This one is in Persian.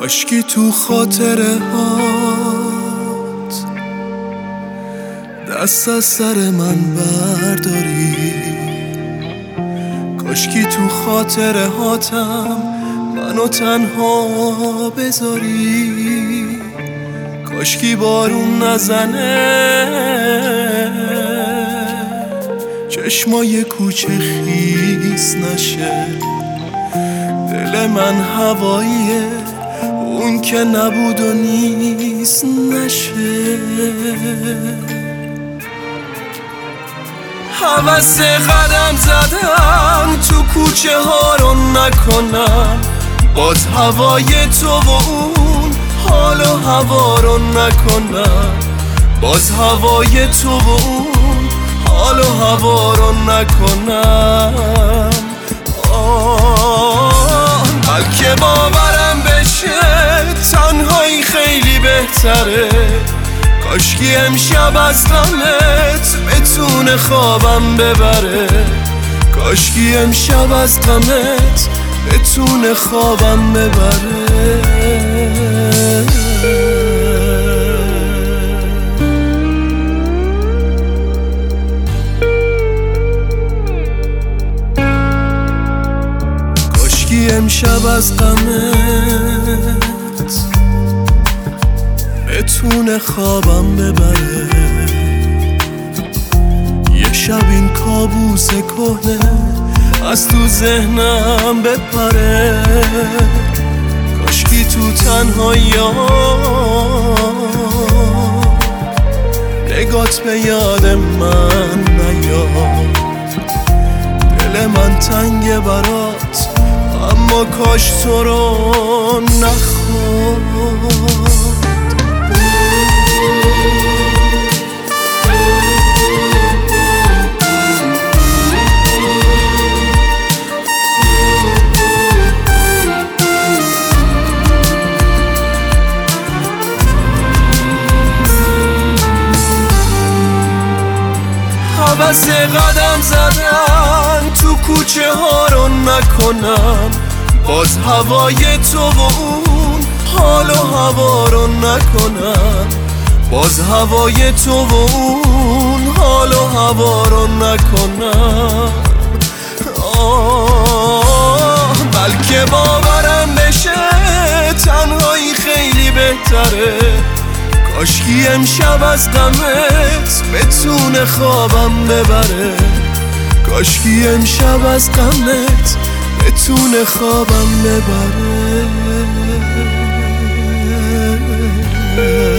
کاشکی تو خاطره هات دست از سر من برداری، کاشکی تو خاطره هاتم منو تنها بذاری، کاشکی بارون نزنه چشمای کوچه خیس نشه، دل من هواییه اون که نبود و نیست نشه. هوس قدم زدن تو کوچه ها رو نکنم، باز هوای تو و اون حال و هوا رو نکنم، باز هوای تو و اون حال و هوا رو نکنم. بلکه باورم بشه تنهایی خیلی بهتره، کاشکی امشب از غمت بتونه خوابم ببره، کاشکی امشب از غمت بتونه خوابم ببره. کاشکی امشب از غمت بتونه خوابم ببره. یه شب این کابوس کهنه از تو ذهنم بپره، کاشکی تو تنهایی‌ها نگات به یاد من نیاد، دل من تنگه برات اما کاش تو رو نخواد. هوس قدم زدن تو کوچه ها رو نکنم، باز هوای تو و اون حال و هوا رو نکنم، باز هوای تو و اون حال و هوا رو نکنم. بلکه باورم بشه تنهایی خیلی بهتره، کاشکی امشب از غمت بتونه خوابم ببره، کاشکی امشب از غمت بتونه خوابم ببره.